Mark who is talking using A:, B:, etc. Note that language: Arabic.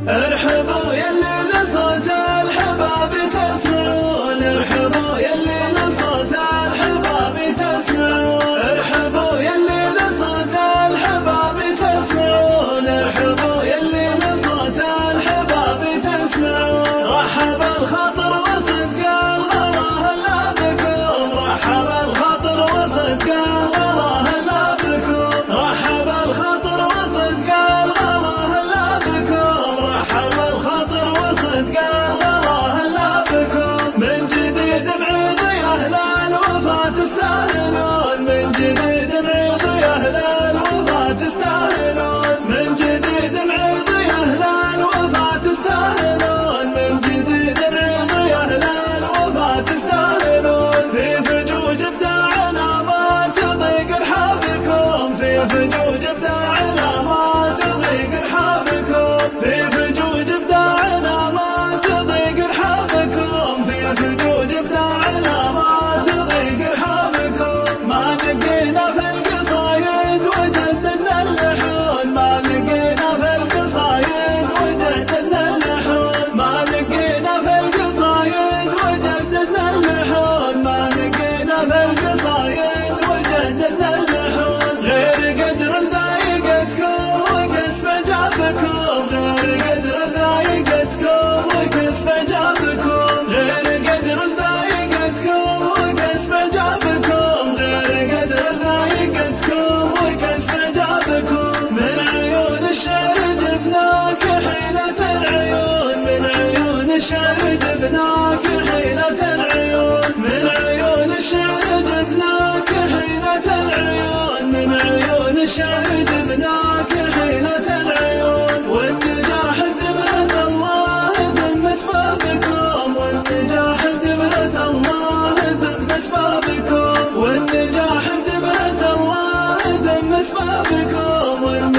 A: ارحبوا يلي لصوت الحباب تسمعون، ارحبوا يلي لصوت الحباب تسمعون، ارحبوا يلي لصوت الحباب تسمعون، ارحبوا يلي لصوت الحباب تسمعون. رحب الخطر وصدق الغلا هلا بكم، رحب الخطر وصدق الغلا هلا بكم، رحب الخطر وصدق الغلا هلا بكم، رحب الخطر وصدق الغلا هلا بكم. من جديد بعيد يا اهل الوفا تستاهلون، من جديد بعيد يا اهل الوفا تستاهلون، من جديد بعيد يا اهل الوفا تستاهلون، من جديد بعيد يا اهل الوفا تستاهلون. في فجوج ابداعنا ما تضيق رحابكم، في فجوج ابداعنا ما تضيق رحابكم، في فجوج ابداعنا ما تضيق رحابكم، في فجوج ابداعنا ما تضيق رحابكم. ما لقينا في القصايد وجددنا اللحون، ما لقينا في القصايد وجددنا اللحون، ما لقينا في القصايد وجددنا اللحون، ما لقينا في القصايد وجددنا اللحون. غير قدر ضايقتكم وقسم جابكم، غير قدر ضايقتكم وقسم جابكم، غير قدر ضايقتكم وقسم جابكم، غير قدر ضايقتكم وقسم جابكم. من عيون الشعر جبناك حيلة العيون، من عيون الشعر جبناك حيلة العيون، من عيون الشعر جبناك حيلة العيون، من عيون الشعر جبناك حيلة العيون. والنجاح بدبرة الله ثم اسبابكم، والنجاح بدبرة الله ثم اسبابكم، والنجاح بدبرة الله ثم اسبابكم.